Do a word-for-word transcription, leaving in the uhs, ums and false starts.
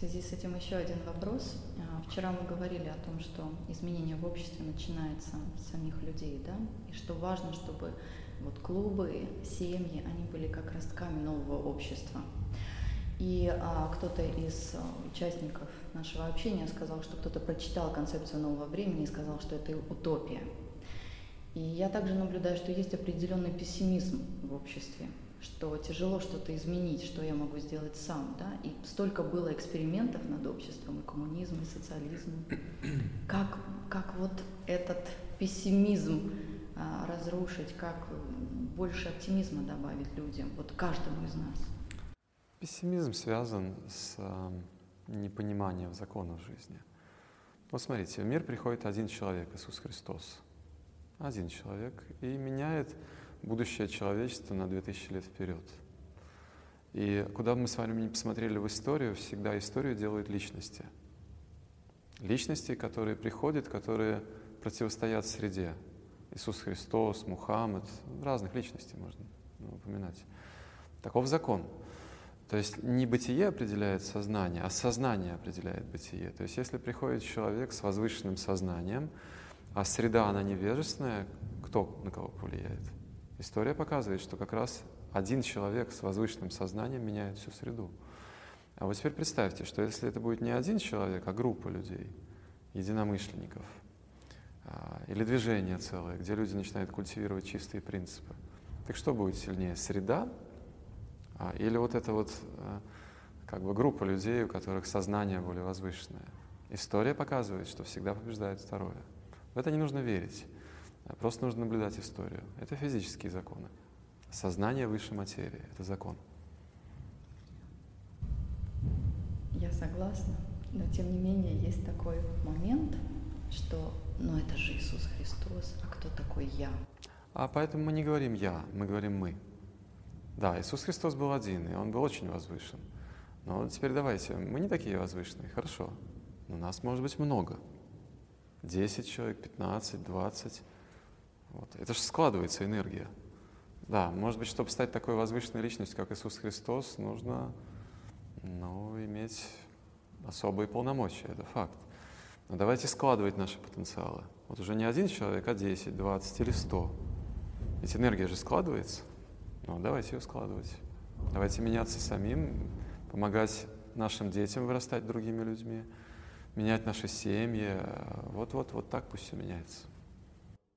связи с этим еще один вопрос. Вчера мы говорили о том, что изменение в обществе начинается с самих людей, да, и что важно, чтобы вот клубы, семьи, они были как ростками нового общества. И а, кто-то из участников нашего общения сказал, что кто-то прочитал концепцию нового времени и сказал, что это утопия. И я также наблюдаю, что есть определенный пессимизм в обществе, что тяжело что-то изменить, что я могу сделать сам, да, и столько было экспериментов над обществом, и коммунизм, и социализм. Как, как вот этот пессимизм а, разрушить, как больше оптимизма добавить людям, вот каждому из нас? Пессимизм связан с э, непониманием законов жизни. Вот смотрите, в мир приходит один человек, Иисус Христос. Один человек, и меняет будущее человечества на две тысячи лет вперед. И куда бы мы с вами ни посмотрели в историю, всегда историю делают личности. Личности, которые приходят, которые противостоят среде. Иисус Христос, Мухаммед, разных личностей можно упоминать. Таков закон. То есть не бытие определяет сознание, а сознание определяет бытие. То есть если приходит человек с возвышенным сознанием, а среда, она невежественная, кто на кого повлияет? История показывает, что как раз один человек с возвышенным сознанием меняет всю среду. А вот теперь представьте, что если это будет не один человек, а группа людей, единомышленников, или движение целое, где люди начинают культивировать чистые принципы, так что будет сильнее, среда или вот эта вот как бы группа людей, у которых сознание более возвышенное? История показывает, что всегда побеждает второе. В это не нужно верить, просто нужно наблюдать историю. Это физические законы. Сознание выше материи — это закон. Я согласна, но тем не менее есть такой момент, что ну это же Иисус Христос, а кто такой я? А поэтому мы не говорим «я», мы говорим «мы». Да, Иисус Христос был один, и Он был очень возвышен. Но теперь давайте, мы не такие возвышенные, хорошо, но нас может быть много. десять человек, пятнадцать, двадцать. Вот. Это же складывается энергия. Да, может быть, чтобы стать такой возвышенной личностью, как Иисус Христос, нужно ну, иметь особые полномочия, это факт. Но давайте складывать наши потенциалы. Вот уже не один человек, а десять, двадцать или сто. Ведь энергия же складывается. Ну, давайте ее складывать. Давайте меняться самим, помогать нашим детям вырастать другими людьми, менять наши семьи. Вот-вот, вот так пусть все меняется.